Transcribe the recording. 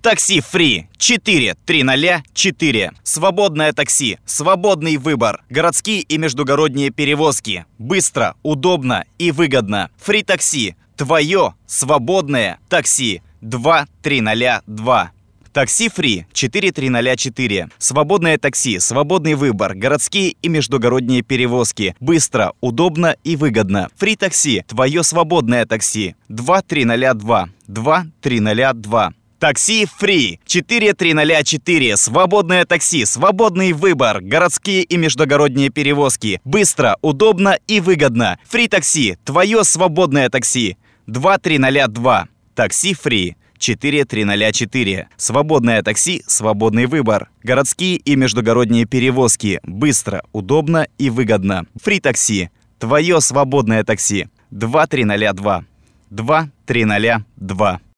Такси Фри 4304. Свободное такси, свободный выбор. Городские и междугородние перевозки. Быстро, удобно и выгодно. Фри такси. Твое свободное такси 2302. Такси Фри 4304. Свободное такси, свободный выбор. Городские и междугородние перевозки. Быстро, удобно и выгодно. Фри такси. Твое свободное такси 2302. 2302. Такси Фри 4304. Свободное такси, свободный выбор. Городские и междугородние перевозки. Быстро, удобно и выгодно. Фри такси. Твое свободное такси 2302. Такси Фри 4304. Свободное такси, свободный выбор. Городские и междугородние перевозки. Быстро, удобно и выгодно. Фри такси. Твое свободное такси 2302. 2302.